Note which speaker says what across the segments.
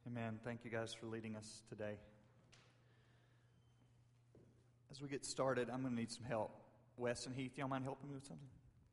Speaker 1: Amen. Thank you guys for leading us today. As we get started, I'm going to need some help. Wes and Heath, y'all mind helping me with something?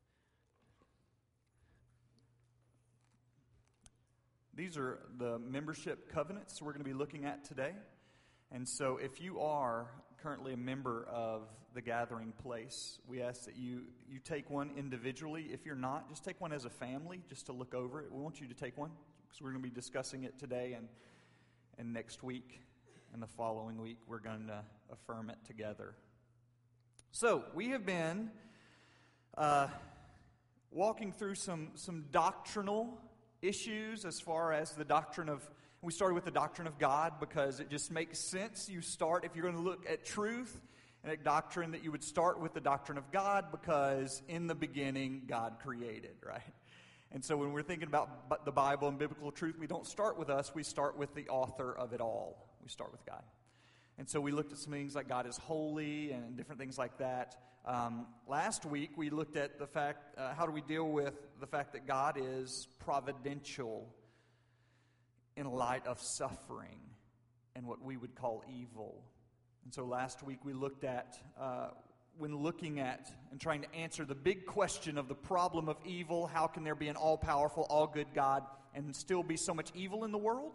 Speaker 1: These are the membership covenants we're going to be looking at today. And so if you are currently a member of the Gathering Place, we ask that you take one individually. If you're not, just take one as a family just to look over it. We want you to take one because we're going to be discussing it today and next week and the following week we're going to affirm it together. So we have been walking through some doctrinal issues as far as the doctrine of, we started with the doctrine of God because it just makes sense. You start, if you're going to look at truth and at doctrine, that you would start with the doctrine of God because in the beginning God created, right? And so when we're thinking about the Bible and biblical truth, we don't start with us, we start with the author of it all. We start with God. And so we looked at some things like God is holy and different things like that. Last week we looked at the fact, how do we deal with the fact that God is providential in light of suffering and what we would call evil. And so last week we looked at, when looking at and trying to answer the big question of the problem of evil, how can there be an all-powerful, all-good God and still be so much evil in the world?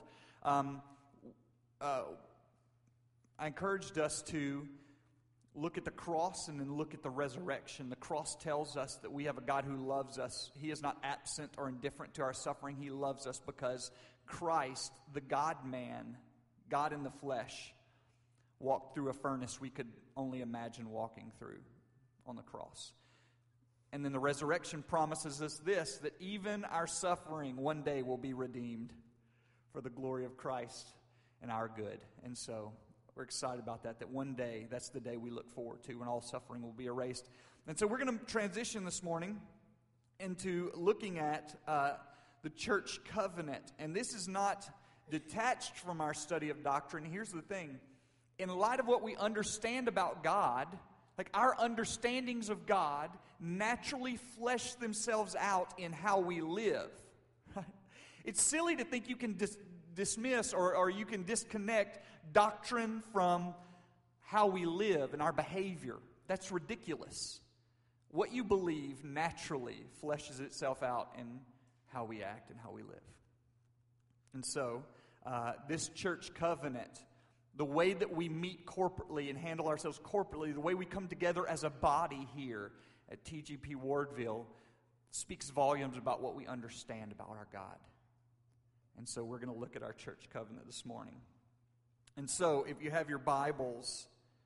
Speaker 1: I encouraged us to look at the cross and then look at the resurrection. The cross tells us that we have a God who loves us. He is not absent or indifferent to our suffering. He loves us because Christ, the God-man, God in the flesh, walked through a furnace we could only imagine walking through on the cross. And then the resurrection promises us this, that even our suffering one day will be redeemed for the glory of Christ and our good. And so we're excited about that one day, that's the day we look forward to when all suffering will be erased. And so we're going to transition this morning into looking at the church covenant. And this is not detached from our study of doctrine. Here's the thing. In light of what we understand about God, like our understandings of God naturally flesh themselves out in how we live. It's silly to think you can dismiss or you can disconnect doctrine from how we live and our behavior. That's ridiculous. What you believe naturally fleshes itself out in how we act and how we live. And so, this church covenant, the way that we meet corporately and handle ourselves corporately, the way we come together as a body here at TGP Wardville, speaks volumes about what we understand about our God. And so we're going to look at our church covenant this morning. And so if you have your Bibles,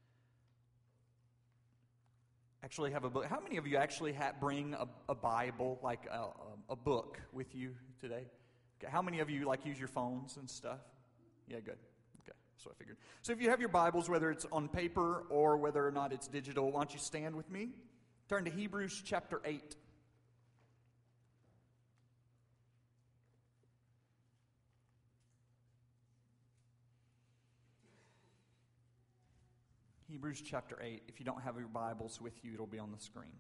Speaker 1: actually have a book. How many of you actually bring a Bible, like a book with you today? Okay. How many of you use your phones and stuff? Yeah, good. So I figured. So if you have your Bibles, whether it's on paper or whether or not it's digital, why don't you stand with me? Turn to Hebrews chapter 8. Hebrews chapter 8. If you don't have your Bibles with you, it'll be on the screen.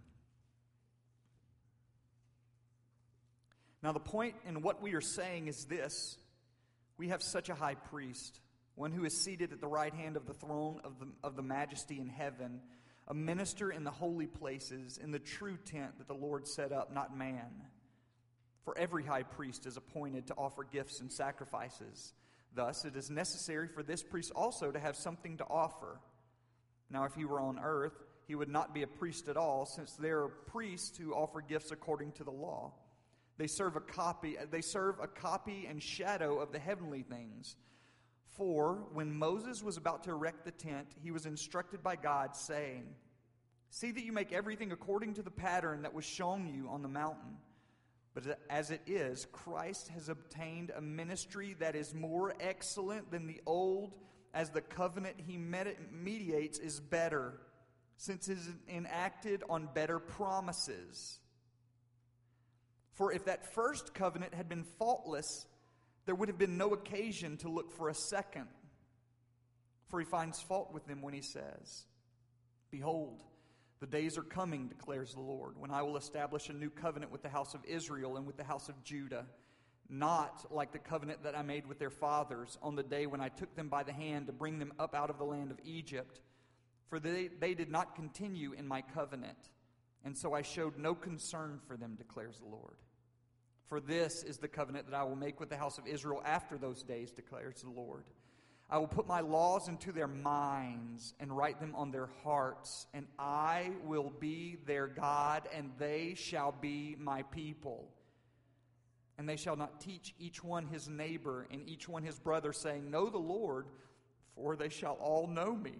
Speaker 1: Now the point in what we are saying is this. We have such a high priest, one who is seated at the right hand of the throne of the majesty in heaven, a minister in the holy places, in the true tent that the Lord set up, not man. For every high priest is appointed to offer gifts and sacrifices. Thus, it is necessary for this priest also to have something to offer. Now, if he were on earth, he would not be a priest at all, since there are priests who offer gifts according to the law. They serve a copy and shadow of the heavenly things. For when Moses was about to erect the tent, he was instructed by God, saying, "See that you make everything according to the pattern that was shown you on the mountain. But as it is, Christ has obtained a ministry that is more excellent than the old, as the covenant he mediates is better, since it is enacted on better promises. For if that first covenant had been faultless, there would have been no occasion to look for a second. For he finds fault with them when he says, 'Behold, the days are coming, declares the Lord, when I will establish a new covenant with the house of Israel and with the house of Judah. not like the covenant that I made with their fathers on the day when I took them by the hand to bring them up out of the land of Egypt. For they did not continue in my covenant, and so I showed no concern for them, declares the Lord. For this is the covenant that I will make with the house of Israel after those days, declares the Lord. I will put my laws into their minds and write them on their hearts, and I will be their God, and they shall be my people. And they shall not teach each one his neighbor and each one his brother, saying, Know the Lord, for they shall all know me,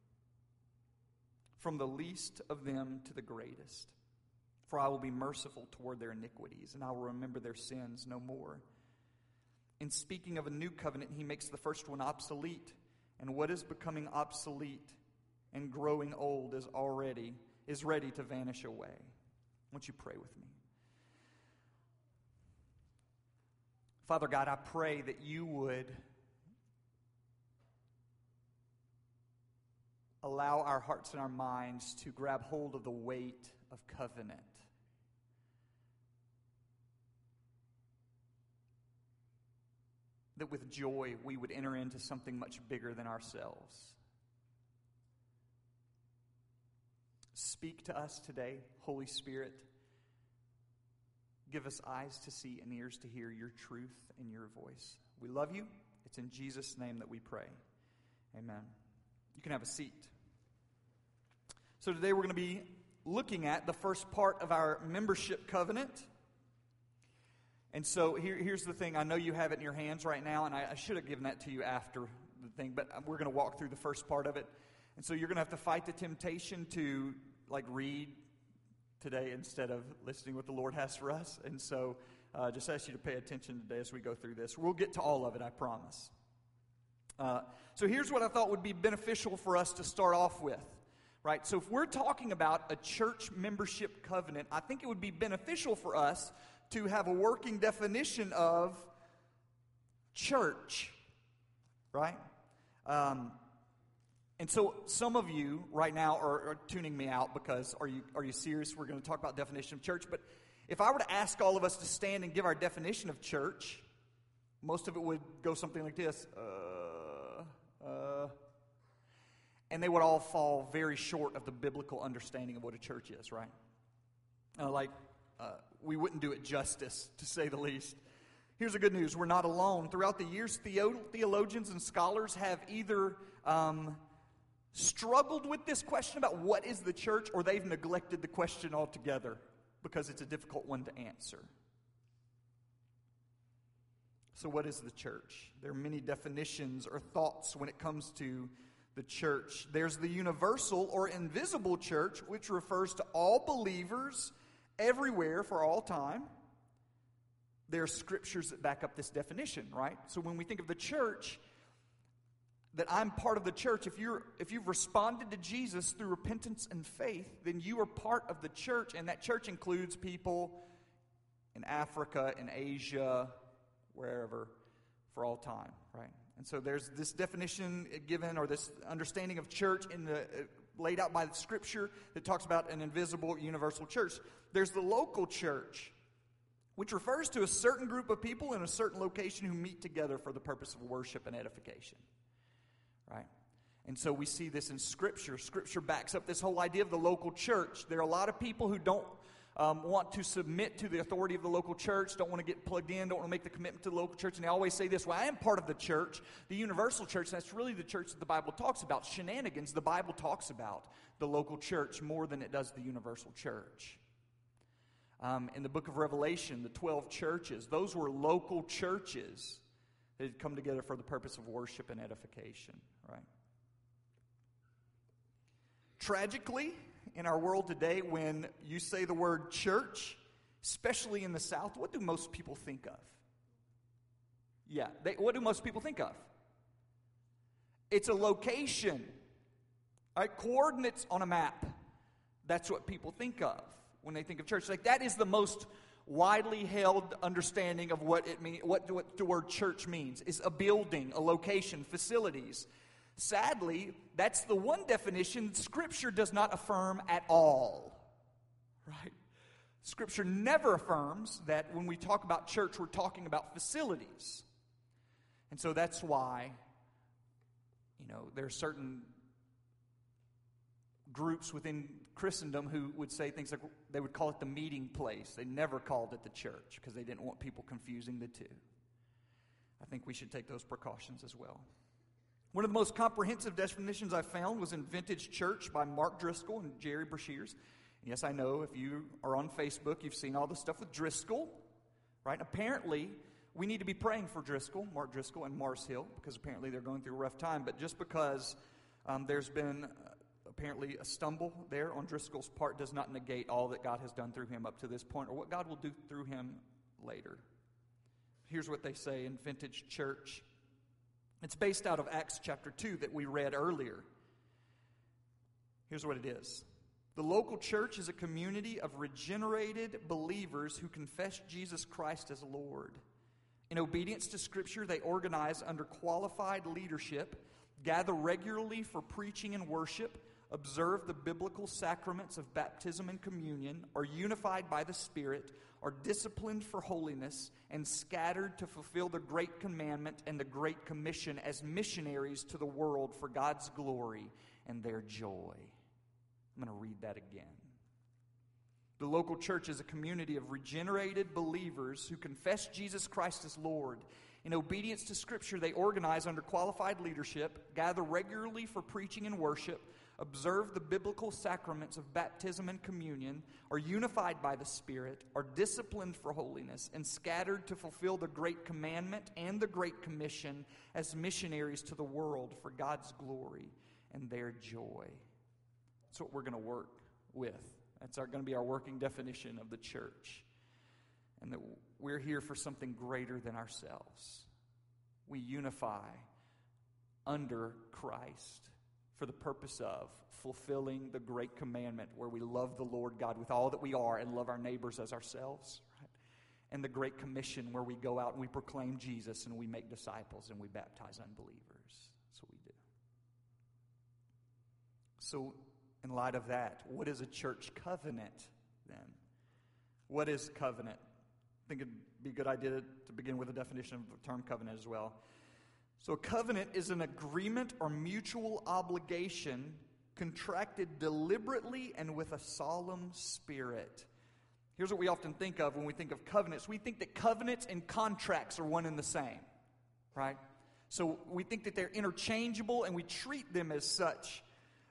Speaker 1: from the least of them to the greatest. For I will be merciful toward their iniquities, and I will remember their sins no more. In speaking of a new covenant, he makes the first one obsolete, and what is becoming obsolete and growing old is ready to vanish away. Won't you pray with me? Father God, I pray that you would allow our hearts and our minds to grab hold of the weight of covenant. That with joy we would enter into something much bigger than ourselves. Speak to us today, Holy Spirit. Give us eyes to see and ears to hear your truth and your voice. We love you. It's in Jesus' name that we pray. Amen. You can have a seat. So today we're going to be looking at the first part of our membership covenant. And so here's the thing. I know you have it in your hands right now, and I should have given that to you after the thing, but we're going to walk through the first part of it. And so you're going to have to fight the temptation to read today instead of listening what the Lord has for us. And so just ask you to pay attention today as we go through this. We'll get to all of it, I promise. So here's what I thought would be beneficial for us to start off with. Right? So if we're talking about a church membership covenant, I think it would be beneficial for us to have a working definition of church. Right? And so some of you right now are tuning me out because are you serious? We're going to talk about definition of church. But if I were to ask all of us to stand and give our definition of church, most of it would go something like this. And they would all fall very short of the biblical understanding of what a church is, right? We wouldn't do it justice, to say the least. Here's the good news. We're not alone. Throughout the years, theologians and scholars have either struggled with this question about what is the church, or they've neglected the question altogether because it's a difficult one to answer. So what is the church? There are many definitions or thoughts when it comes to the church. There's the universal or invisible church, which refers to all believers everywhere for all time. There are scriptures that back up this definition, right? So when we think of the church, that I'm part of the church, if you've responded to Jesus through repentance and faith, then you are part of the church, and that church includes people in Africa, in Asia, wherever, for all time, right? And so there's this definition given, or this understanding of church laid out by the Scripture that talks about an invisible universal church. There's the local church, which refers to a certain group of people in a certain location who meet together for the purpose of worship and edification. Right? And so we see this in Scripture. Scripture backs up this whole idea of the local church. There are a lot of people who don't want to submit to the authority of the local church, don't want to get plugged in, don't want to make the commitment to the local church, and they always say this, well, I am part of the church, the universal church. That's really the church that the Bible talks about. Shenanigans, the Bible talks about the local church more than it does the universal church. In the book of Revelation, the 12 churches, those were local churches that had come together for the purpose of worship and edification, right? Tragically, in our world today, when you say the word church, especially in the South, what do most people think of? Yeah, what do most people think of? It's a location, right? Coordinates on a map. That's what people think of when they think of church. Like, that is the most widely held understanding of what it means, what the word church means, is a building, a location, facilities. Sadly, that's the one definition Scripture does not affirm at all, right? Scripture never affirms that when we talk about church, we're talking about facilities. And so that's why, there are certain groups within Christendom who would say things like they would call it the meeting place. They never called it the church because they didn't want people confusing the two. I think we should take those precautions as well. One of the most comprehensive definitions I found was in Vintage Church by Mark Driscoll and Jerry Brashears. Yes, I know if you are on Facebook, you've seen all the stuff with Driscoll, right? Apparently, we need to be praying for Mark Driscoll and Mars Hill, because apparently they're going through a rough time. But just because there's been apparently a stumble there on Driscoll's part does not negate all that God has done through him up to this point, or what God will do through him later. Here's what they say in Vintage Church. It's based out of Acts chapter 2 that we read earlier. Here's what it is. The local church is a community of regenerated believers who confess Jesus Christ as Lord. In obedience to Scripture, they organize under qualified leadership, gather regularly for preaching and worship, observe the biblical sacraments of baptism and communion, are unified by the Spirit, are disciplined for holiness, and scattered to fulfill the Great Commandment and the Great Commission as missionaries to the world for God's glory and their joy. I'm going to read that again. The local church is a community of regenerated believers who confess Jesus Christ as Lord. In obedience to Scripture, they organize under qualified leadership, gather regularly for preaching and worship, observe the biblical sacraments of baptism and communion, are unified by the Spirit, are disciplined for holiness, and scattered to fulfill the Great Commandment and the Great Commission as missionaries to the world for God's glory and their joy. That's what we're going to work with. That's going to be our working definition of the church. And that we're here for something greater than ourselves. We unify under Christ for the purpose of fulfilling the Great Commandment where we love the Lord God with all that we are and love our neighbors as ourselves. Right? And the Great Commission where we go out and we proclaim Jesus and we make disciples and we baptize unbelievers. That's what we do. So, in light of that, what is a church covenant then? What is covenant? I think it'd be a good idea to begin with a definition of the term covenant as well. So a covenant is an agreement or mutual obligation contracted deliberately and with a solemn spirit. Here's what we often think of when we think of covenants. We think that covenants and contracts are one and the same, right? So we think that they're interchangeable and we treat them as such.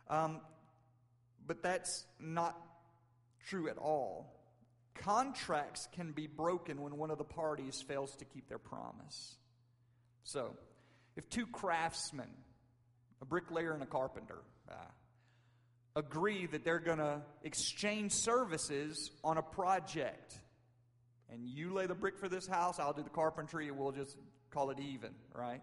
Speaker 1: But that's not true at all. Contracts can be broken when one of the parties fails to keep their promise. So, if two craftsmen, a bricklayer and a carpenter, agree that they're going to exchange services on a project, and you lay the brick for this house, I'll do the carpentry, and we'll just call it even, right?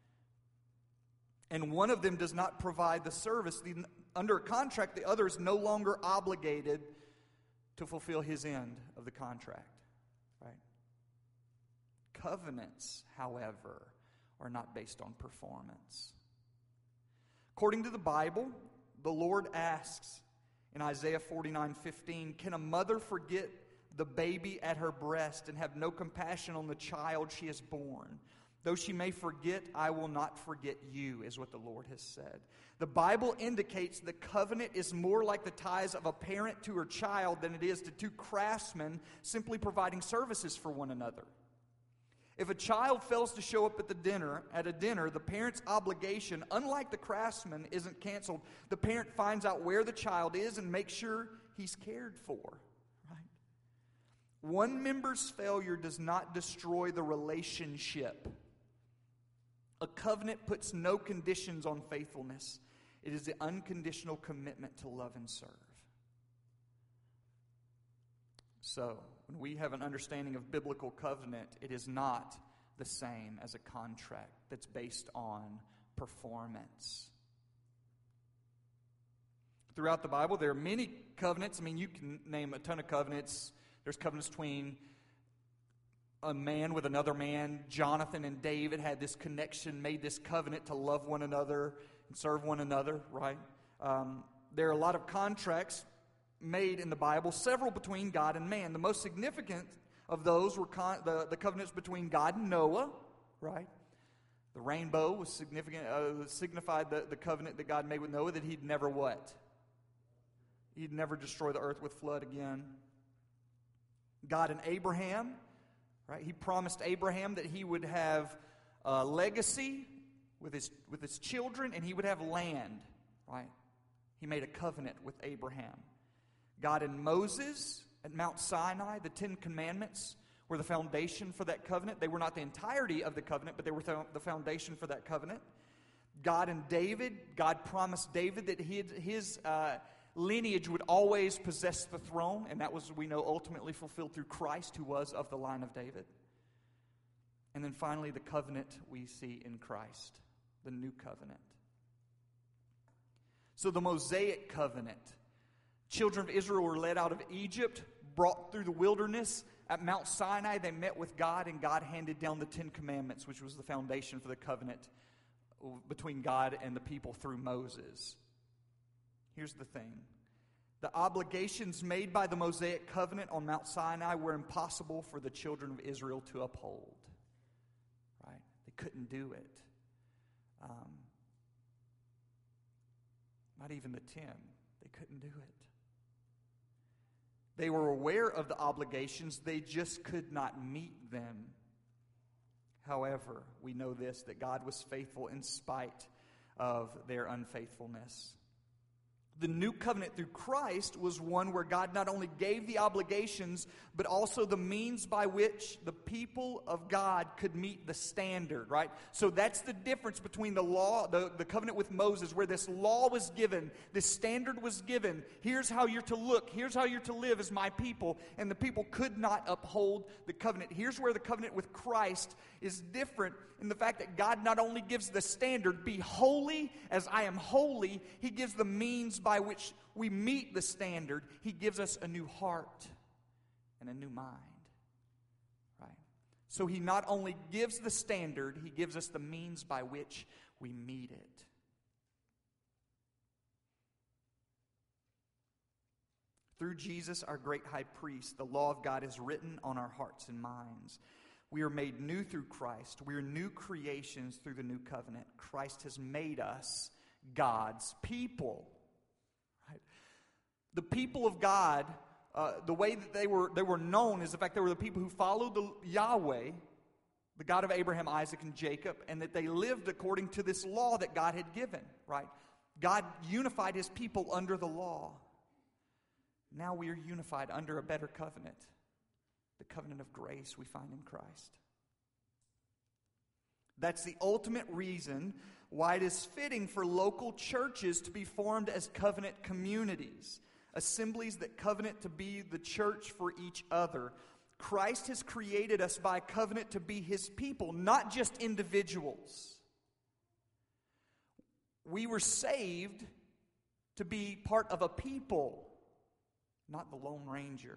Speaker 1: And one of them does not provide the service, under a contract, the other is no longer obligated to fulfill his end of the contract, right? Covenants, however, are not based on performance. According to the Bible, the Lord asks in Isaiah 49:15, "Can a mother forget the baby at her breast and have no compassion on the child she has born? Though she may forget, I will not forget you," is what the Lord has said. The Bible indicates the covenant is more like the ties of a parent to her child than it is to two craftsmen simply providing services for one another. If a child fails to show up at a dinner, the parent's obligation, unlike the craftsman, isn't canceled. The parent finds out where the child is and makes sure he's cared for. Right? One member's failure does not destroy the relationship. A covenant puts no conditions on faithfulness. It is the unconditional commitment to love and serve. So, when we have an understanding of biblical covenant, it is not the same as a contract that's based on performance. Throughout the Bible, there are many covenants. I mean, you can name a ton of covenants. There's covenants between a man with another man. Jonathan and David had this connection, made this covenant to love one another and serve one another, right? There are a lot of contracts made in the Bible, several between God and man. The most significant of those were the covenants between God and Noah, right? The rainbow was significant, signified the covenant that God made with Noah, that he'd never what? He'd never destroy the earth with flood again. God and Abraham, right? He promised Abraham that he would have a legacy with his children, and he would have land, right? He made a covenant with Abraham. God and Moses at Mount Sinai, the Ten Commandments were the foundation for that covenant. They were not the entirety of the covenant, but they were the foundation for that covenant. God and David, God promised David that his lineage would always possess the throne, and that was, we know, ultimately fulfilled through Christ, who was of the line of David. And then finally, the covenant we see in Christ, the new covenant. So the Mosaic covenant. Children of Israel were led out of Egypt, brought through the wilderness. At Mount Sinai, they met with God, and God handed down the Ten Commandments, which was the foundation for the covenant between God and the people through Moses. Here's the thing. The obligations made by the Mosaic covenant on Mount Sinai were impossible for the children of Israel to uphold. Right? They couldn't do it. Not even the 10. They couldn't do it. They were aware of the obligations, they just could not meet them. However, we know this, that God was faithful in spite of their unfaithfulness. The new covenant through Christ was one where God not only gave the obligations, but also the means by which the people of God could meet the standard, right? So that's the difference between the law, the covenant with Moses, where this law was given, this standard was given. Here's how you're to look, here's how you're to live as my people, and the people could not uphold the covenant. Here's where the covenant with Christ is different in the fact that God not only gives the standard, be holy as I am holy, He gives the means by which we meet the standard. He gives us a new heart and a new mind. Right? So He not only gives the standard, He gives us the means by which we meet it. Through Jesus, our great high priest, the law of God is written on our hearts and minds. We are made new through Christ. We are new creations through the new covenant. Christ has made us God's people. Right? The people of God, the way that they were known is the fact they were the people who followed the Yahweh, the God of Abraham, Isaac, and Jacob, and that they lived according to this law that God had given. Right? God unified His people under the law. Now we are unified under a better covenant. The covenant of grace we find in Christ. That's the ultimate reason why it is fitting for local churches to be formed as covenant communities, assemblies that covenant to be the church for each other. Christ has created us by covenant to be His people, not just individuals. We were saved to be part of a people, not the Lone Ranger.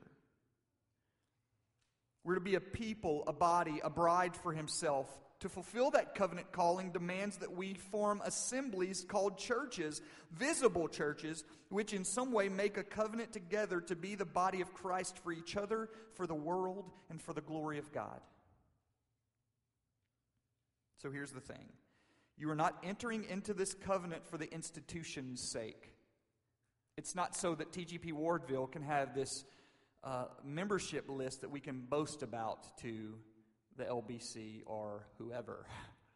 Speaker 1: We're to be a people, a body, a bride for Himself. To fulfill that covenant calling demands that we form assemblies called churches, visible churches, which in some way make a covenant together to be the body of Christ for each other, for the world, and for the glory of God. So here's the thing. You are not entering into this covenant for the institution's sake. It's not so that TGP Wardville can have this membership list that we can boast about to the LBC or whoever.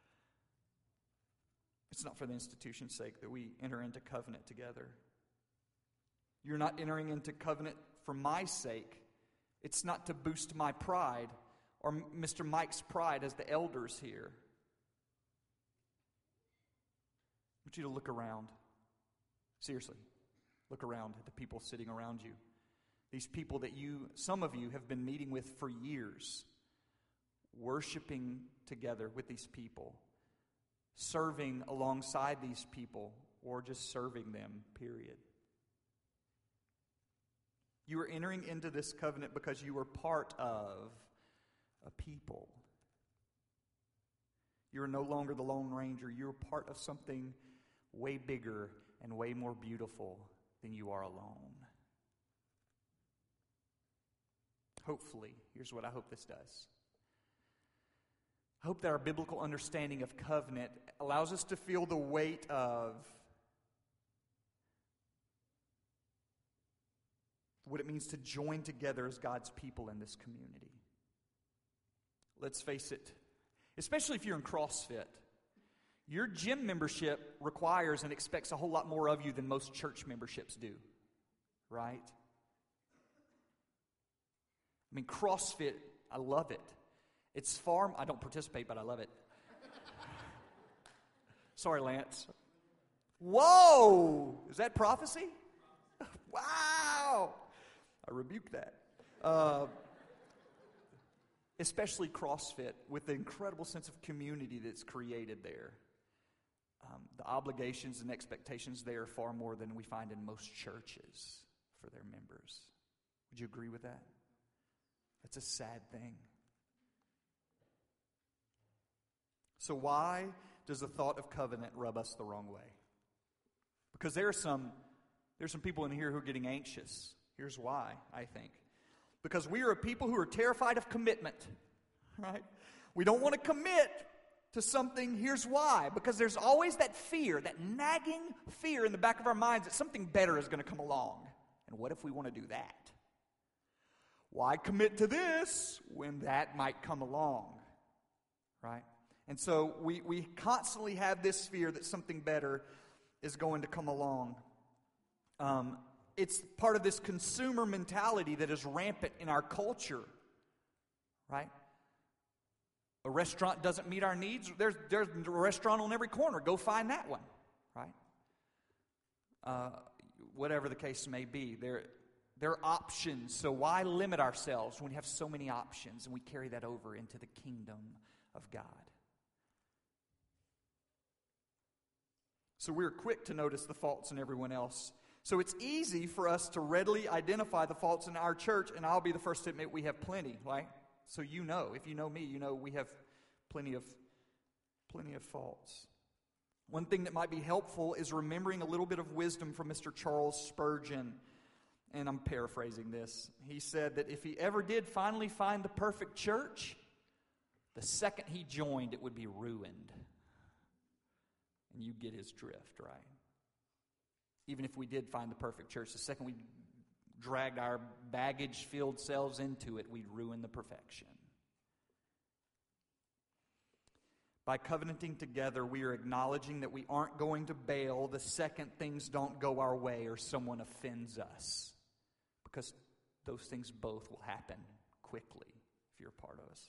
Speaker 1: It's not for the institution's sake that we enter into covenant together. You're not entering into covenant for my sake. It's not to boost my pride or Mr. Mike's pride as the elders here. I want you to look around. Seriously, look around at the people sitting around you. These people that some of you have been meeting with for years, worshiping together with these people, serving alongside these people, or just serving them, period. You are entering into this covenant because you are part of a people. You are no longer the Lone Ranger. You are part of something way bigger and way more beautiful than you are alone. hopefully, here's what I hope this does. I hope that our biblical understanding of covenant allows us to feel the weight of what it means to join together as God's people in this community. Let's face it, especially if you're in CrossFit, your gym membership requires and expects a whole lot more of you than most church memberships do, right? I mean, CrossFit, I love it. It's far, I don't participate, but I love it. Sorry, Lance. Whoa! Is that prophecy? Wow! I rebuke that. Especially CrossFit, with the incredible sense of community that's created there. The obligations and expectations there are far more than we find in most churches for their members. Would you agree with that? That's a sad thing. So why does the thought of covenant rub us the wrong way? Because there's some people in here who are getting anxious. Here's why, I think. Because we are a people who are terrified of commitment, right? We don't want to commit to something. Here's why. Because there's always that fear, that nagging fear in the back of our minds that something better is going to come along. And what if we want to do that? Why commit to this when that might come along, right? And so we constantly have this fear that something better is going to come along. It's part of this consumer mentality that is rampant in our culture, right? A restaurant doesn't meet our needs. There's a restaurant on every corner. Go find that one, right? Whatever the case may be, there are options. So why limit ourselves when we have so many options and we carry that over into the kingdom of God? So we're quick to notice the faults in everyone else. So it's easy for us to readily identify the faults in our church, and I'll be the first to admit we have plenty, right? So you know, if you know me, you know we have plenty of faults. One thing that might be helpful is remembering a little bit of wisdom from Mr. Charles Spurgeon. And I'm paraphrasing this. He said that if he ever did finally find the perfect church, the second he joined, it would be ruined. And you get his drift, right? Even if we did find the perfect church, the second we dragged our baggage-filled selves into it, we'd ruin the perfection. By covenanting together, we are acknowledging that we aren't going to bail the second things don't go our way or someone offends us. Because those things both will happen quickly if you're a part of us.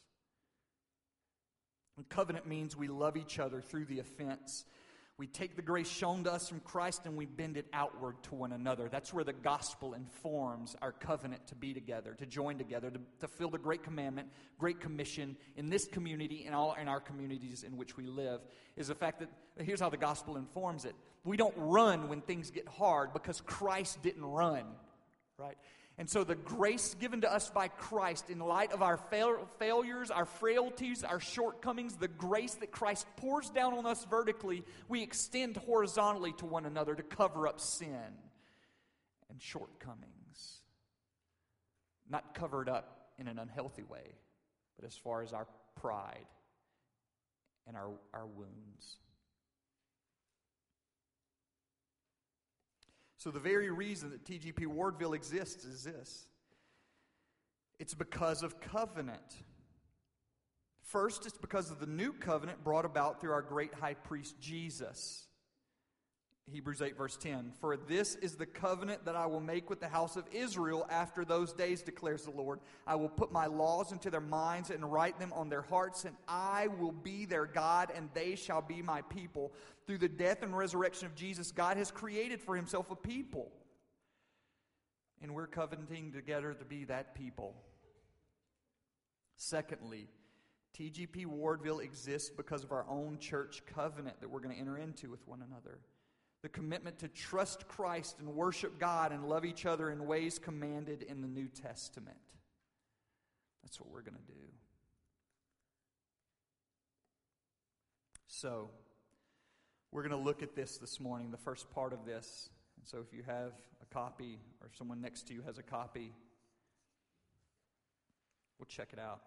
Speaker 1: And covenant means we love each other through the offense. We take the grace shown to us from Christ and we bend it outward to one another. That's where the gospel informs our covenant to be together, to join together, to fulfill the great commandment, great commission in this community and all in our communities in which we live, is the fact that, here's how the gospel informs it. We don't run when things get hard because Christ didn't run, right? And so the grace given to us by Christ in light of our failures, our frailties, our shortcomings, the grace that Christ pours down on us vertically, we extend horizontally to one another to cover up sin and shortcomings. Not covered up in an unhealthy way, but as far as our pride and our wounds. So the very reason that TGP Wardville exists is this. It's because of covenant. First, it's because of the new covenant brought about through our great high priest Jesus. Hebrews 8 verse 10. For this is the covenant that I will make with the house of Israel after those days, declares the Lord. I will put my laws into their minds and write them on their hearts, and I will be their God, and they shall be my people. Through the death and resurrection of Jesus, God has created for himself a people. And we're covenanting together to be that people. Secondly, TGP Wardville exists because of our own church covenant that we're going to enter into with one another. The commitment to trust Christ and worship God and love each other in ways commanded in the New Testament. That's what we're going to do. So, we're going to look at this morning, the first part of this. And so if you have a copy or someone next to you has a copy, We'll check it out.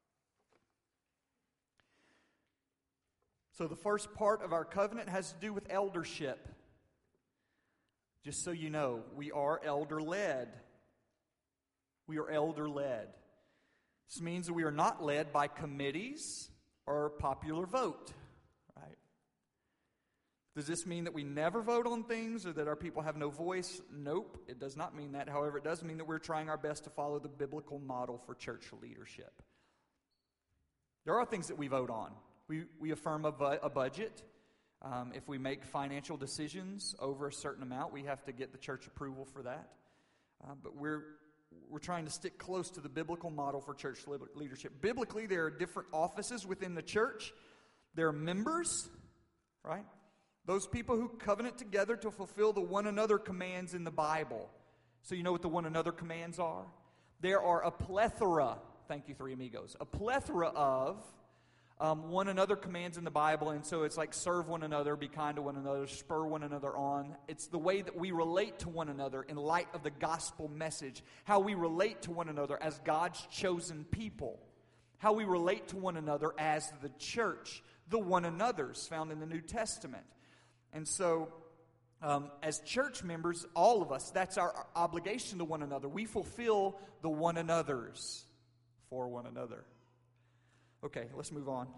Speaker 1: So the first part of our covenant has to do with eldership. Just so you know, we are elder-led. We are elder-led. This means that we are not led by committees or popular vote. Right? Does this mean that we never vote on things or that our people have no voice? Nope, it does not mean that. However, it does mean that we're trying our best to follow the biblical model for church leadership. There are things that we vote on. We affirm a budget. If we make financial decisions over a certain amount, we have to get the church approval for that. But we're trying to stick close to the biblical model for church leadership. Biblically, there are different offices within the church. There are members, right? Those people who covenant together to fulfill the one another commands in the Bible. So you know what the one another commands are? There are a plethora, thank you, Three Amigos, a plethora of one another commands in the Bible, and so it's like serve one another, be kind to one another, spur one another on. It's the way that we relate to one another in light of the gospel message, how we relate to one another as God's chosen people, how we relate to one another as the church, the one another's found in the New Testament. And so, as church members, all of us, that's our obligation to one another. We fulfill the one another's for one another. Okay, let's move on.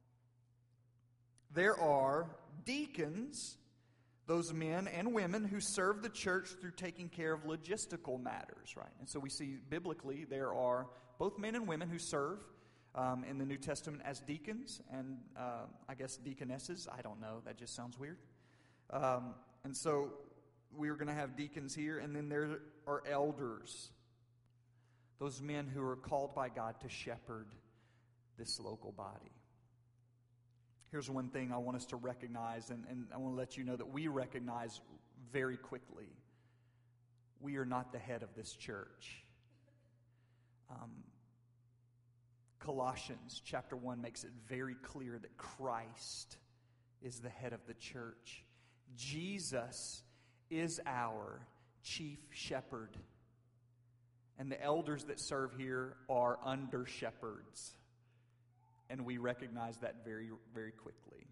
Speaker 1: There are deacons, those men and women who serve the church through taking care of logistical matters, right? And so we see biblically there are both men and women who serve in the New Testament as deacons and I guess deaconesses. I don't know, that just sounds weird. And so we're going to have deacons here, and then there are elders, those men who are called by God to shepherd this local body. Here's one thing I want us to recognize, and I want to let you know that we recognize very quickly. We are not the head of this church. Colossians chapter 1 makes it very clear that Christ is the head of the church. Jesus is our chief shepherd. And the elders that serve here are under shepherds. And we recognize that very, very quickly.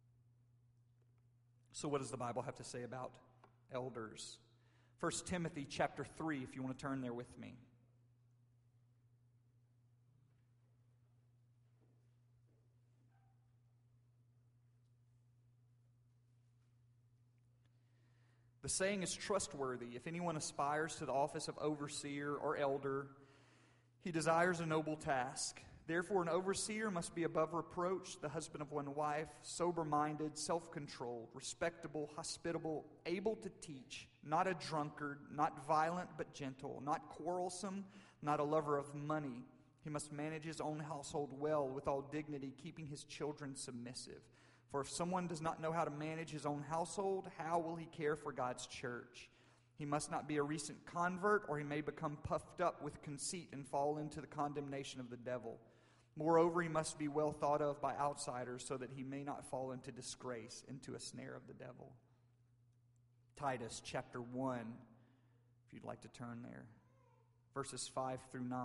Speaker 1: So what does the Bible have to say about elders? 1 Timothy chapter 3, if you want to turn there with me. The saying is trustworthy. If anyone aspires to the office of overseer or elder, he desires a noble task. Therefore, an overseer must be above reproach, the husband of one wife, sober-minded, self-controlled, respectable, hospitable, able to teach, not a drunkard, not violent but gentle, not quarrelsome, not a lover of money. He must manage his own household well, with all dignity, keeping his children submissive. For if someone does not know how to manage his own household, how will he care for God's church? He must not be a recent convert, or he may become puffed up with conceit and fall into the condemnation of the devil. Moreover, he must be well thought of by outsiders, so that he may not fall into disgrace, into a snare of the devil. Titus chapter 1, if you'd like to turn there, verses 5 through 9.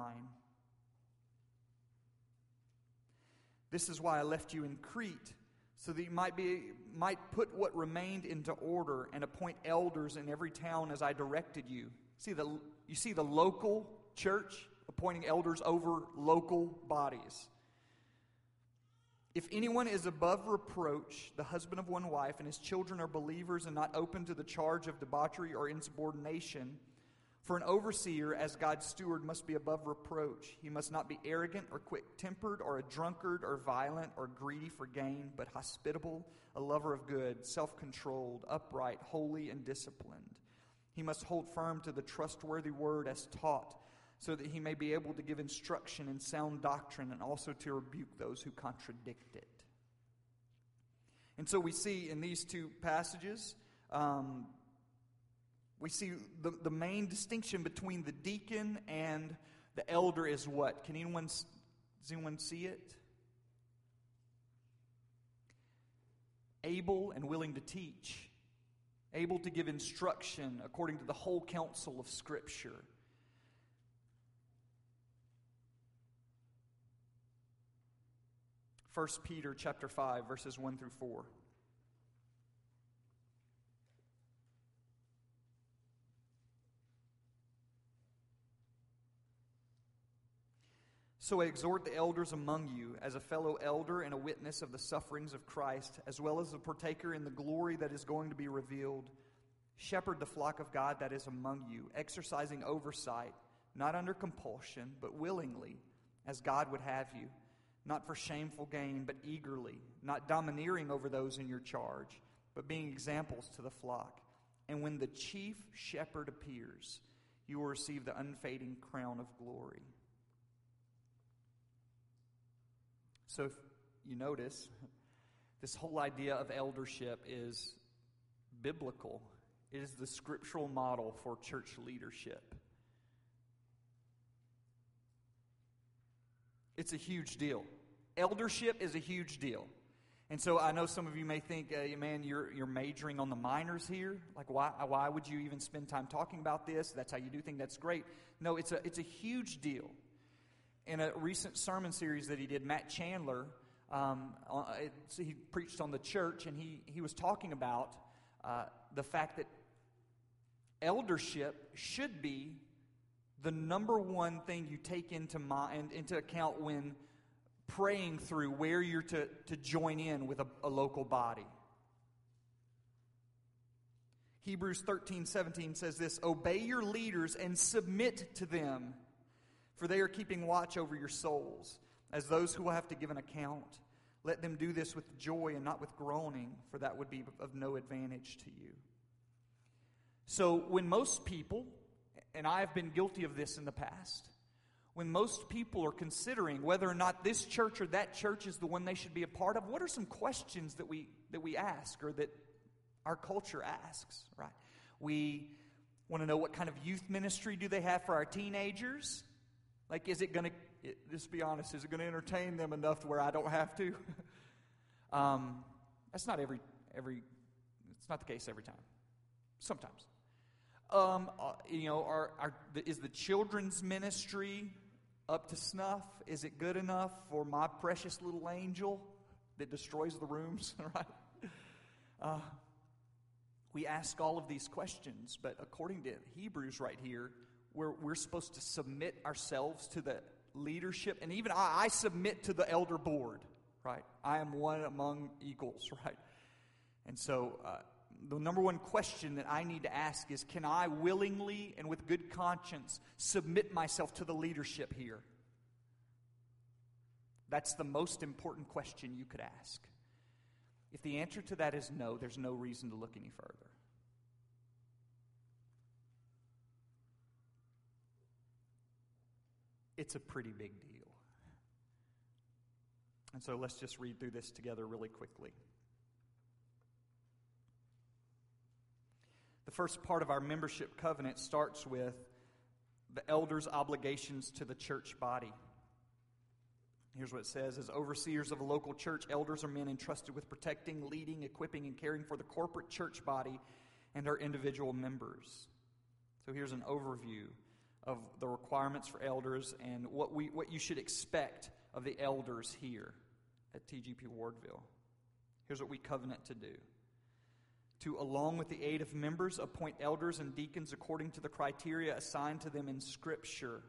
Speaker 1: This is why I left you in Crete, so that you might put what remained into order and appoint elders in every town as I directed you. You see the local church appointing elders over local bodies. If anyone is above reproach, the husband of one wife, and his children are believers and not open to the charge of debauchery or insubordination, for an overseer, as God's steward, must be above reproach. He must not be arrogant or quick-tempered or a drunkard or violent or greedy for gain, but hospitable, a lover of good, self-controlled, upright, holy, and disciplined. He must hold firm to the trustworthy word as taught, so that he may be able to give instruction in sound doctrine and also to rebuke those who contradict it. And so we see in these two passages, we see the main distinction between the deacon and the elder is what? Does anyone see it? Able and willing to teach. Able to give instruction according to the whole counsel of Scripture. 1 Peter chapter 5, verses 1 through 4. So I exhort the elders among you, as a fellow elder and a witness of the sufferings of Christ, as well as a partaker in the glory that is going to be revealed. Shepherd the flock of God that is among you, exercising oversight, not under compulsion, but willingly, as God would have you, not for shameful gain, but eagerly, not domineering over those in your charge, but being examples to the flock. And when the chief shepherd appears, you will receive the unfading crown of glory. So if you notice, this whole idea of eldership is biblical. It is the scriptural model for church leadership. It's a huge deal. Eldership is a huge deal. And so I know some of you may think, man, you're majoring on the minors here. Like, why would you even spend time talking about this? That's how you do things. That's great. No, it's a huge deal. In a recent sermon series that he did, Matt Chandler, he preached on the church, and he was talking about the fact that eldership should be the number one thing you take into account when praying through where you're to join in with a local body. Hebrews 13:17 says this, "Obey your leaders and submit to them, for they are keeping watch over your souls, as those who will have to give an account. Let them do this with joy and not with groaning, for that would be of no advantage to you." So when most people, and I have been guilty of this in the past, when most people are considering whether or not this church or that church is the one they should be a part of, what are some questions that we ask, or that our culture asks, right? We want to know, what kind of youth ministry do they have for our teenagers? Like, is it going to, just be honest, is it going to entertain them enough to where I don't have to? That's not it's not the case every time. Sometimes. Is the children's ministry up to snuff? Is it good enough for my precious little angel that destroys the rooms, right? We ask all of these questions, but according to Hebrews right here, we're supposed to submit ourselves to the leadership, and even I submit to the elder board, right? I am one among equals, right? And so the number one question that I need to ask is, can I willingly and with good conscience submit myself to the leadership here? That's the most important question you could ask. If the answer to that is no, there's no reason to look any further. It's a pretty big deal. And so let's just read through this together really quickly. The first part of our membership covenant starts with the elders' obligations to the church body. Here's what it says. As overseers of a local church, elders are men entrusted with protecting, leading, equipping, and caring for the corporate church body and our individual members. So here's an overview of the requirements for elders and what you should expect of the elders here at TGP Wardville. Here's what we covenant to do. To, along with the aid of members, appoint elders and deacons according to the criteria assigned to them in Scripture.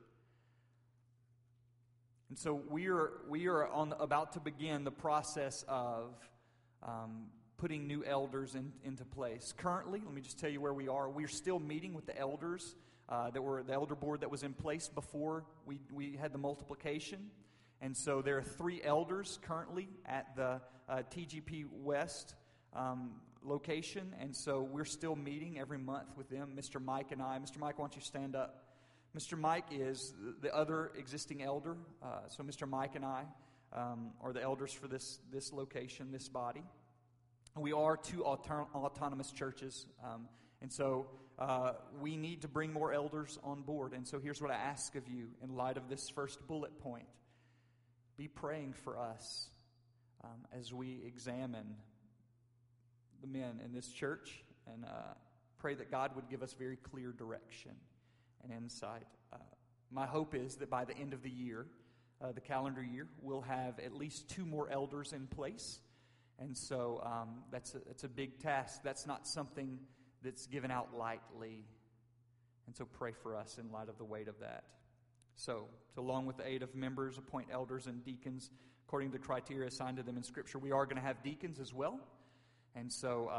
Speaker 1: And so we are about to begin the process of putting new elders into place. Currently, let me just tell you where we are. We're still meeting with the elders the elder board that was in place before we had the multiplication. And so there are 3 elders currently at the TGP West location. And so we're still meeting every month with them, Mr. Mike and I. Mr. Mike, why don't you stand up? Mr. Mike is the other existing elder. So Mr. Mike and I are the elders for this location, this body. We are 2 autonomous churches. And so we need to bring more elders on board. And so here's what I ask of you in light of this first bullet point. Be praying for us as we examine the men in this church, and pray that God would give us very clear direction and insight. My hope is that by the end of the year, the calendar year, we'll have at least 2 more elders in place. And so that's a big task. That's not something that's given out lightly. And so pray for us in light of the weight of that. So along with the aid of members, appoint elders and deacons according to the criteria assigned to them in Scripture. We are going to have deacons as well. And so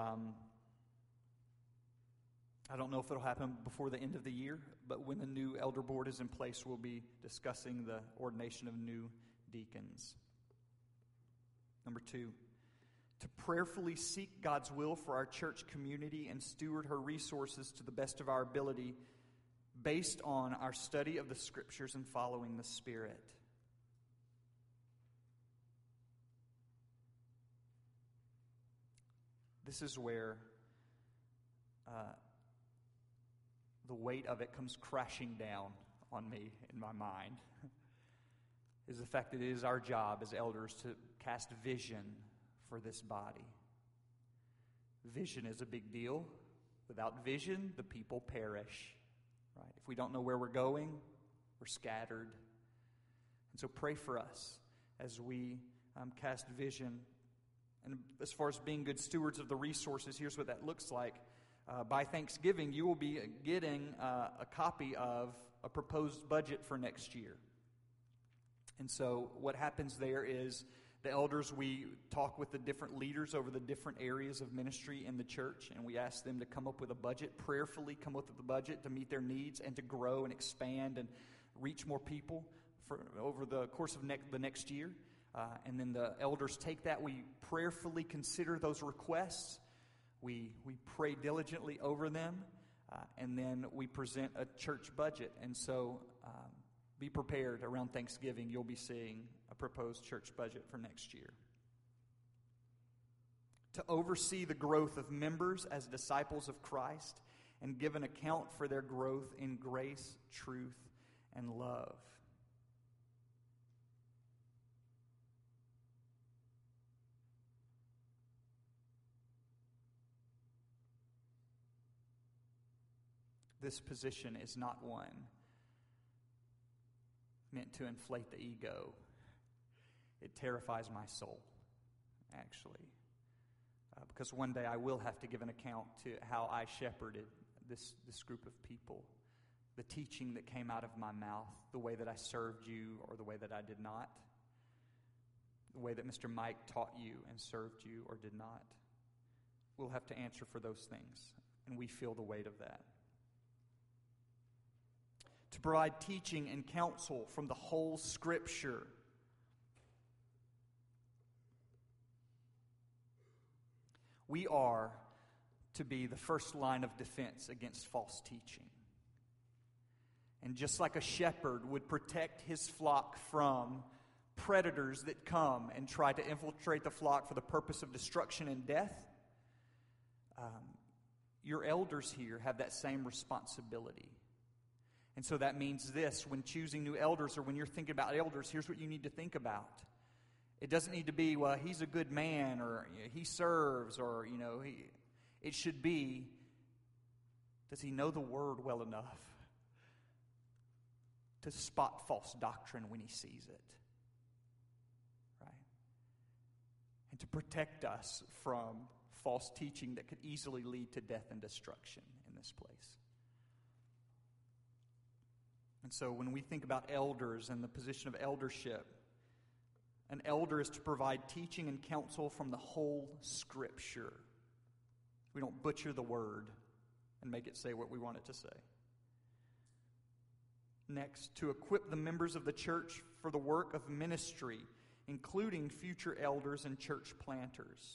Speaker 1: I don't know if it'll happen before the end of the year, but when the new elder board is in place, we'll be discussing the ordination of new deacons. Number 2, to prayerfully seek God's will for our church community and steward her resources to the best of our ability based on our study of the Scriptures and following the Spirit. This is where the weight of it comes crashing down on me in my mind, is the fact that it is our job as elders to cast vision for this body. Vision is a big deal. Without vision, the people perish. Right? If we don't know where we're going, we're scattered. And so pray for us as we cast vision. And as far as being good stewards of the resources, here's what that looks like. By Thanksgiving, you will be getting a copy of a proposed budget for next year. And so what happens there is the elders, we talk with the different leaders over the different areas of ministry in the church, and we ask them to come up with a budget, prayerfully come up with a budget to meet their needs and to grow and expand and reach more people over the course of the next year. And then the elders take that. We prayerfully consider those requests. We pray diligently over them. And then we present a church budget. And so be prepared around Thanksgiving. You'll be seeing a proposed church budget for next year. To oversee the growth of members as disciples of Christ and give an account for their growth in grace, truth, and love. This position is not one meant to inflate the ego. It terrifies my soul, actually. Because one day I will have to give an account to how I shepherded this group of people. The teaching that came out of my mouth, the way that I served you or the way that I did not. The way that Mr. Mike taught you and served you or did not. We'll have to answer for those things, and we feel the weight of that. To provide teaching and counsel from the whole Scripture. We are to be the first line of defense against false teaching. And just like a shepherd would protect his flock from predators that come and try to infiltrate the flock for the purpose of destruction and death, your elders here have that same responsibility. And so that means this: when choosing new elders or when you're thinking about elders, here's what you need to think about. It doesn't need to be, well, he's a good man, or he serves, or it should be, does he know the Word well enough to spot false doctrine when he sees it? Right? And to protect us from false teaching that could easily lead to death and destruction in this place. And so when we think about elders and the position of eldership, an elder is to provide teaching and counsel from the whole Scripture. We don't butcher the Word and make it say what we want it to say. Next, to equip the members of the church for the work of ministry, including future elders and church planters.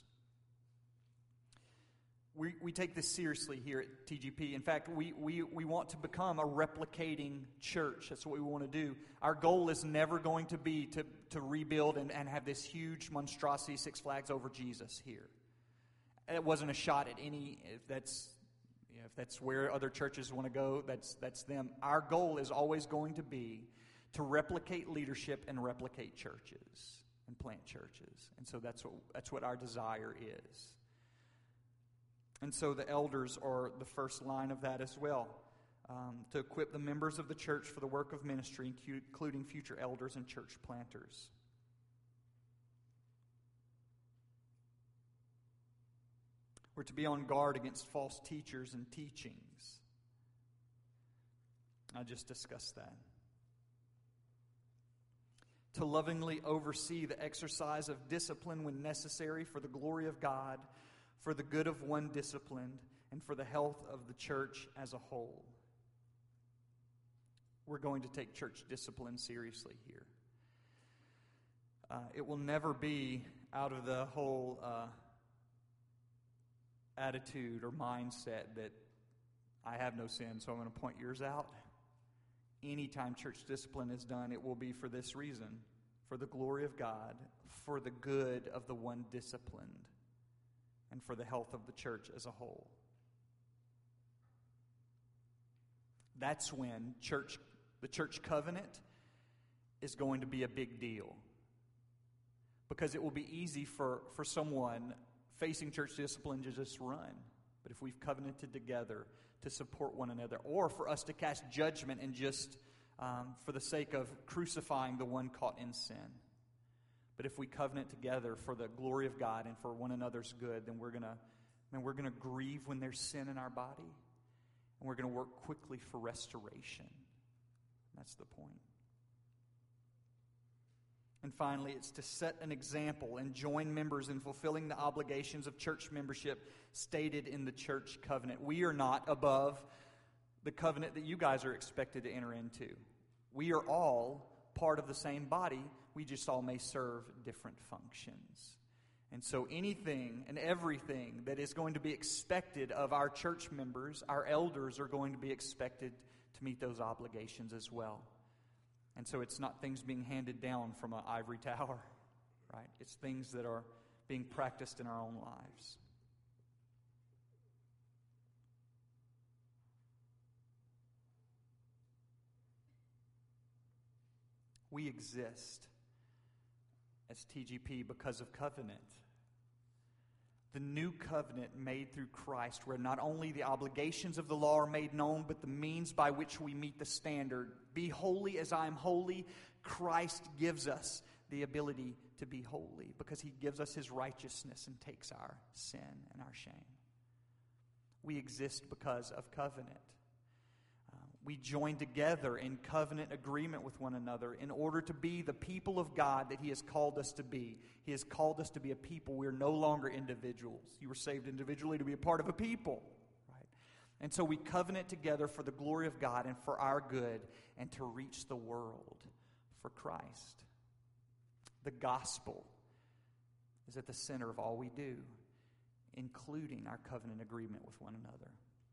Speaker 1: We take this seriously here at TGP. In fact, we want to become a replicating church. That's what we want to do. Our goal is never going to be to rebuild and have this huge monstrosity, Six Flags over Jesus here. It wasn't a shot at any, if that's where other churches want to go, that's them. Our goal is always going to be to replicate leadership and replicate churches and plant churches. And so that's what our desire is. And so the elders are the first line of that as well. to equip the members of the church for the work of ministry, including future elders and church planters. We're to be on guard against false teachers and teachings. I just discussed that. To lovingly oversee the exercise of discipline when necessary for the glory of God, for the good of one disciplined, and for the health of the church as a whole. We're going to take church discipline seriously here. It will never be out of the whole attitude or mindset that I have no sin, so I'm going to point yours out. Anytime church discipline is done, it will be for this reason, for the glory of God, for the good of the one disciplined, and for the health of the church as a whole. That's when the church covenant is going to be a big deal. Because it will be easy for someone facing church discipline to just run. But if we've covenanted together to support one another, or for us to cast judgment and just for the sake of crucifying the one caught in sin. But if we covenant together for the glory of God and for one another's good, then we're gonna grieve when there's sin in our body, and we're gonna work quickly for restoration. That's the point. And finally, it's to set an example and join members in fulfilling the obligations of church membership stated in the church covenant. We are not above the covenant that you guys are expected to enter into. We are all part of the same body. We just all may serve different functions. And so anything and everything that is going to be expected of our church members, our elders are going to be expected to meet those obligations as well. And so it's not things being handed down from an ivory tower, right? It's things that are being practiced in our own lives. We exist as TGP because of covenant. The new covenant made through Christ, where not only the obligations of the law are made known, but the means by which we meet the standard. Be holy as I am holy. Christ gives us the ability to be holy because He gives us His righteousness and takes our sin and our shame. We exist because of covenant. We join together in covenant agreement with one another in order to be the people of God that He has called us to be. He has called us to be a people. We are no longer individuals. You were saved individually to be a part of a people, right? And so we covenant together for the glory of God and for our good and to reach the world for Christ. The gospel is at the center of all we do, including our covenant agreement with one another.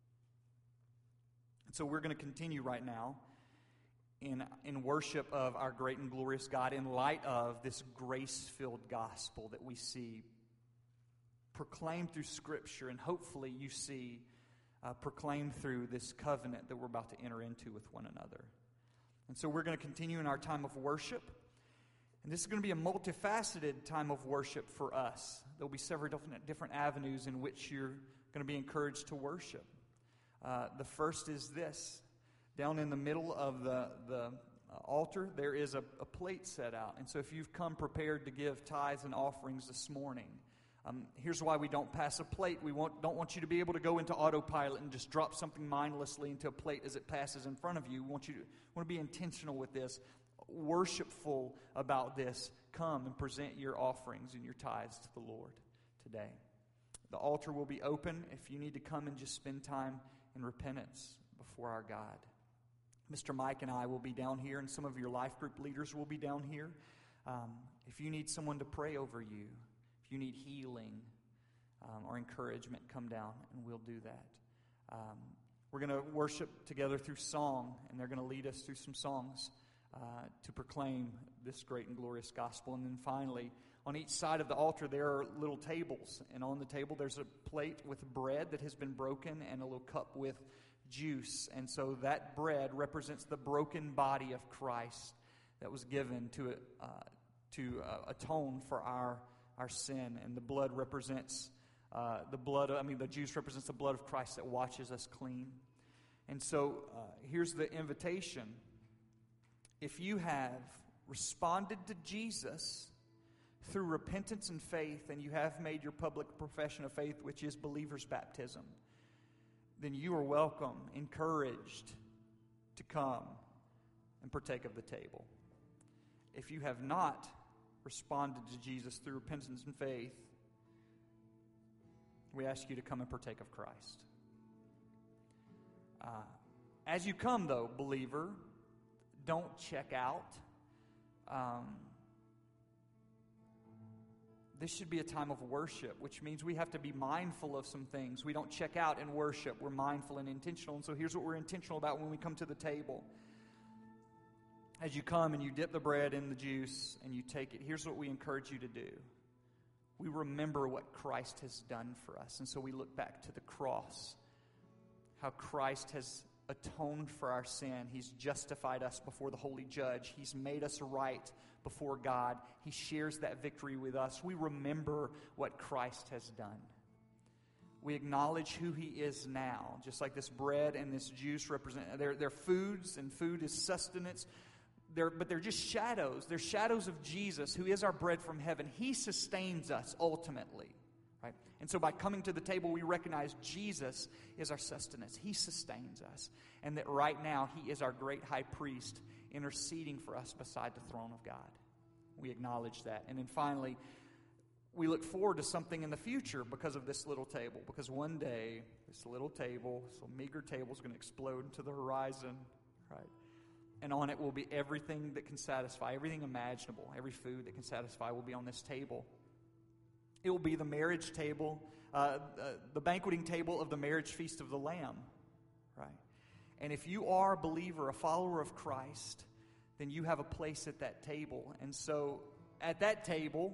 Speaker 1: So we're going to continue right now in worship of our great and glorious God in light of this grace-filled gospel that we see proclaimed through Scripture, and hopefully you see proclaimed through this covenant that we're about to enter into with one another. And so we're going to continue in our time of worship. And this is going to be a multifaceted time of worship for us. There will be several different avenues in which you're going to be encouraged to worship. The first is this. Down in the middle of the altar, there is a plate set out. And so if you've come prepared to give tithes and offerings this morning, here's why we don't pass a plate. We don't want you to be able to go into autopilot and just drop something mindlessly into a plate as it passes in front of you. We want to be intentional with this, worshipful about this. Come and present your offerings and your tithes to the Lord today. The altar will be open if you need to come and just spend time in repentance before our God. Mr. Mike and I will be down here, and some of your life group leaders will be down here. If you need someone to pray over you, if you need healing or encouragement, come down and we'll do that. We're going to worship together through song, and they're going to lead us through some songs to proclaim this great and glorious gospel. And then finally, on each side of the altar, there are little tables. And on the table, there's a plate with bread that has been broken and a little cup with juice. And so that bread represents the broken body of Christ that was given to atone for our sin. And the blood represents the juice represents the blood of Christ that washes us clean. And so here's the invitation. If you have responded to Jesus through repentance and faith, and you have made your public profession of faith, which is believer's baptism, then you are welcome, encouraged to come and partake of the table. If you have not responded to Jesus through repentance and faith, we ask you to come and partake of Christ. As you come, though, believer, don't check out. This should be a time of worship, which means we have to be mindful of some things. We don't check out in worship. We're mindful and intentional. And so here's what we're intentional about when we come to the table. As you come and you dip the bread in the juice and you take it, here's what we encourage you to do. We remember what Christ has done for us. And so we look back to the cross, how Christ has atoned for our sin. He's justified us before the holy judge. He's made us right before God. He shares that victory with us. We remember what Christ has done. We acknowledge who He is now, just like this bread and this juice represent. They're foods, and food is sustenance. But they're just shadows. They're shadows of Jesus, who is our bread from heaven. He sustains us ultimately. Right? And so by coming to the table, we recognize Jesus is our sustenance. He sustains us. And that right now, He is our great high priest interceding for us beside the throne of God. We acknowledge that. And then finally, we look forward to something in the future because of this little table. Because one day, this little table, this little meager table, is going to explode into the horizon. Right? And on it will be everything that can satisfy, everything imaginable. Every food that can satisfy will be on this table. It will be the marriage table, the banqueting table of the marriage feast of the Lamb, right? And if you are a believer, a follower of Christ, then you have a place at that table. And so at that table,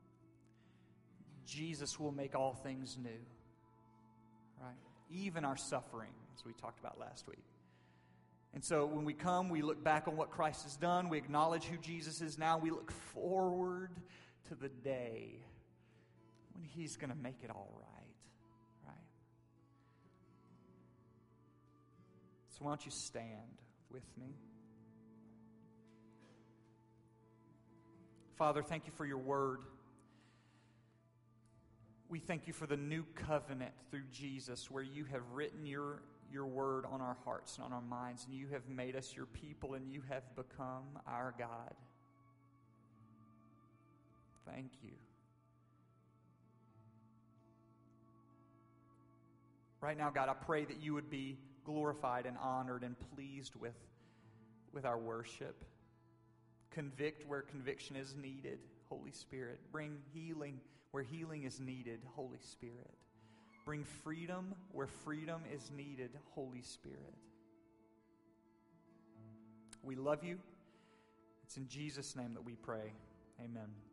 Speaker 1: Jesus will make all things new, right? Even our suffering, as we talked about last week. And so when we come, we look back on what Christ has done. We acknowledge who Jesus is now. We look forward to the day when He's going to make it all right. So why don't you stand with me? Father, thank You for Your word. We thank You for the new covenant through Jesus, where You have written Your word on our hearts and on our minds, and You have made us Your people, and You have become our God. Thank You. Right now, God, I pray that You would be glorified and honored and pleased with our worship. Convict where conviction is needed, Holy Spirit. Bring healing where healing is needed, Holy Spirit. Bring freedom where freedom is needed, Holy Spirit. We love You. It's in Jesus' name that we pray. Amen.